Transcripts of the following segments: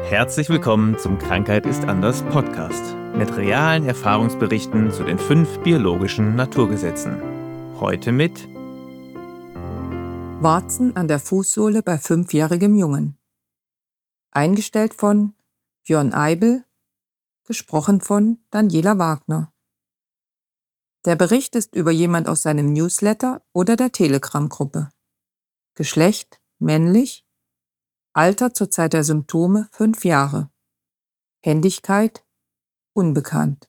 Herzlich willkommen zum Krankheit ist anders Podcast mit realen Erfahrungsberichten zu den 5 biologischen Naturgesetzen. Heute mit Warzen an der Fußsohle bei 5-jährigem Jungen. Eingestellt von Björn Eibel, gesprochen von Daniela Wagner. Der Bericht ist über jemand aus seinem Newsletter oder der Telegram-Gruppe. Geschlecht männlich, Alter zur Zeit der Symptome 5 Jahre. Händigkeit unbekannt.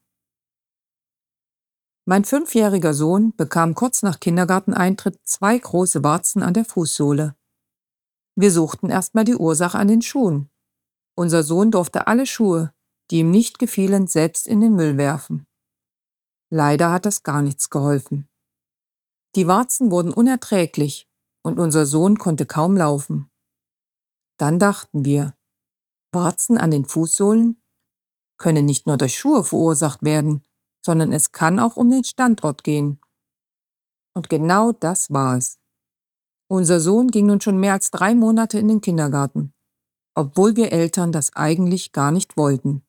Mein 5-jähriger Sohn bekam kurz nach Kindergarteneintritt 2 große Warzen an der Fußsohle. Wir suchten erstmal die Ursache an den Schuhen. Unser Sohn durfte alle Schuhe, die ihm nicht gefielen, selbst in den Müll werfen. Leider hat das gar nichts geholfen. Die Warzen wurden unerträglich und unser Sohn konnte kaum laufen. Dann dachten wir, Warzen an den Fußsohlen können nicht nur durch Schuhe verursacht werden, sondern es kann auch um den Standort gehen. Und genau das war es. Unser Sohn ging nun schon mehr als 3 Monate in den Kindergarten, obwohl wir Eltern das eigentlich gar nicht wollten.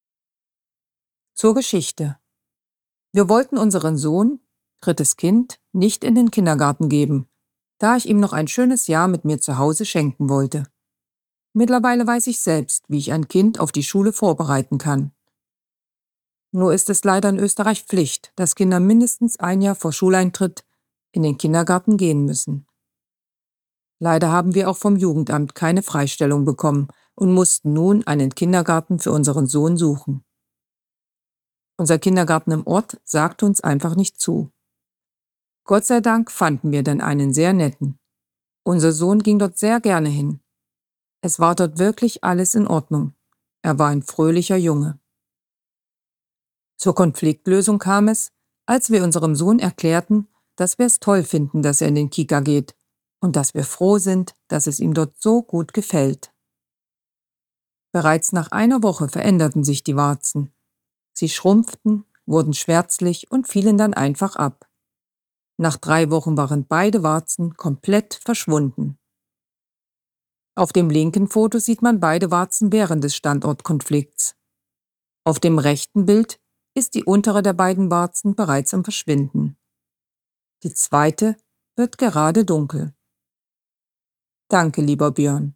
Zur Geschichte. Wir wollten unseren Sohn, 3. Kind, nicht in den Kindergarten geben, da ich ihm noch ein schönes Jahr mit mir zu Hause schenken wollte. Mittlerweile weiß ich selbst, wie ich ein Kind auf die Schule vorbereiten kann. Nur ist es leider in Österreich Pflicht, dass Kinder mindestens 1 Jahr vor Schuleintritt in den Kindergarten gehen müssen. Leider haben wir auch vom Jugendamt keine Freistellung bekommen und mussten nun einen Kindergarten für unseren Sohn suchen. Unser Kindergarten im Ort sagte uns einfach nicht zu. Gott sei Dank fanden wir dann einen sehr netten. Unser Sohn ging dort sehr gerne hin. Es war dort wirklich alles in Ordnung. Er war ein fröhlicher Junge. Zur Konfliktlösung kam es, als wir unserem Sohn erklärten, dass wir es toll finden, dass er in den Kika geht und dass wir froh sind, dass es ihm dort so gut gefällt. Bereits nach einer Woche veränderten sich die Warzen. Sie schrumpften, wurden schwärzlich und fielen dann einfach ab. Nach 3 Wochen waren beide Warzen komplett verschwunden. Auf dem linken Foto sieht man beide Warzen während des Standortkonflikts. Auf dem rechten Bild ist die untere der beiden Warzen bereits am Verschwinden. Die zweite wird gerade dunkel. Danke, lieber Björn.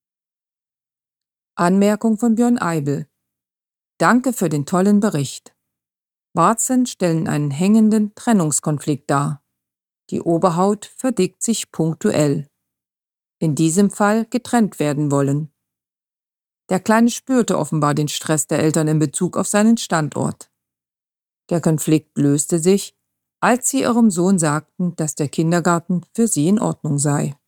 Anmerkung von Björn Eibel. Danke für den tollen Bericht. Warzen stellen einen hängenden Trennungskonflikt dar. Die Oberhaut verdickt sich punktuell. In diesem Fall getrennt werden wollen. Der Kleine spürte offenbar den Stress der Eltern in Bezug auf seinen Standort. Der Konflikt löste sich, als sie ihrem Sohn sagten, dass der Kindergarten für sie in Ordnung sei.